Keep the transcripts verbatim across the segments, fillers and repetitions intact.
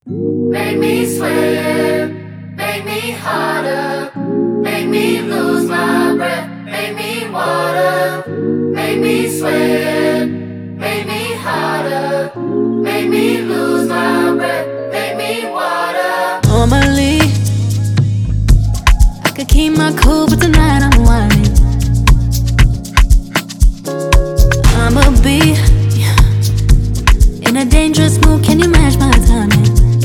Make me sweat, make me harder, make me lose my breath, make me water, make me sweat, make me harder, make me lose my breath, make me water. Normally, I could keep my cool, but tonight I'm whining. I'ma be in a dangerous mood, can you match my timing?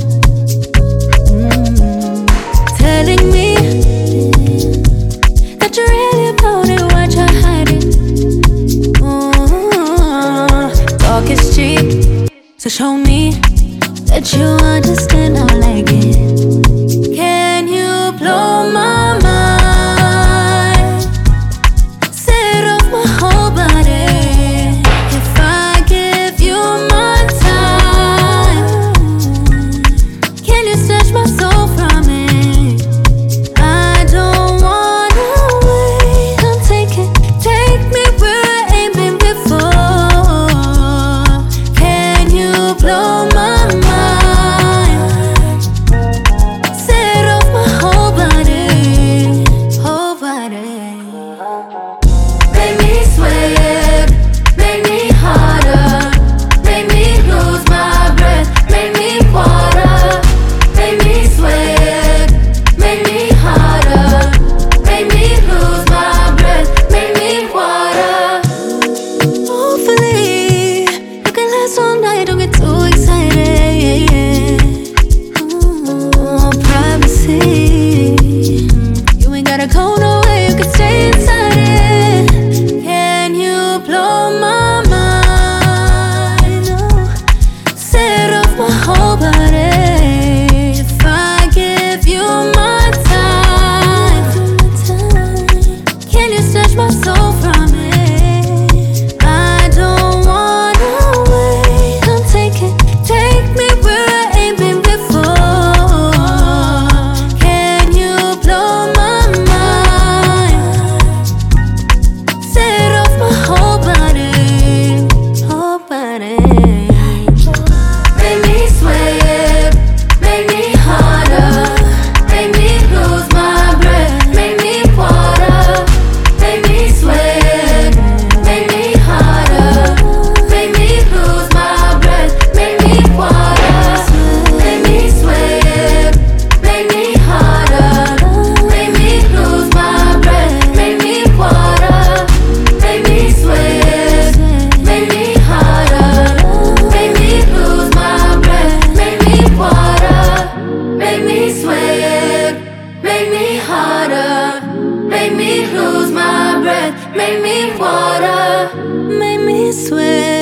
Mm, telling me that you're really about it, what you're hiding. Mm, talk is cheap, so show me that you understand, I like it. Can you blow my mind? Set off my whole body. If I give you my time, can you snatch my soul from it? I don't wanna wait. Come take it, take me where I ain't been before. Can you blow my mind? Set off my whole body, whole body. Make me sweat, make me harder, make me lose my breath, make me water, make me sweat, make me harder, make me lose my breath, make me water. Hopefully, you can last all night, don't get too excited. Ooh, privacy. You ain't gotta go nowhere, you can stay inside it. Can you blow my mind? Oh, set off my whole body. If I give you my time, can you snatch my soul from it? I don't wanna wait. Come take it, take me where I ain't been before. Can you blow my mind? Set off my whole body, whole body. Make me sweat, make me harder, make me lose my breath, make me water, make me sweat, make me harder, make me lose my breath, make me water, make me sweat, make me harder, make me lose my breath, make me water, make me sweat, make me harder, make me lose my breath, make me water, make me sweat, make me harder, make me lose my breath, make me water. Make me sweat.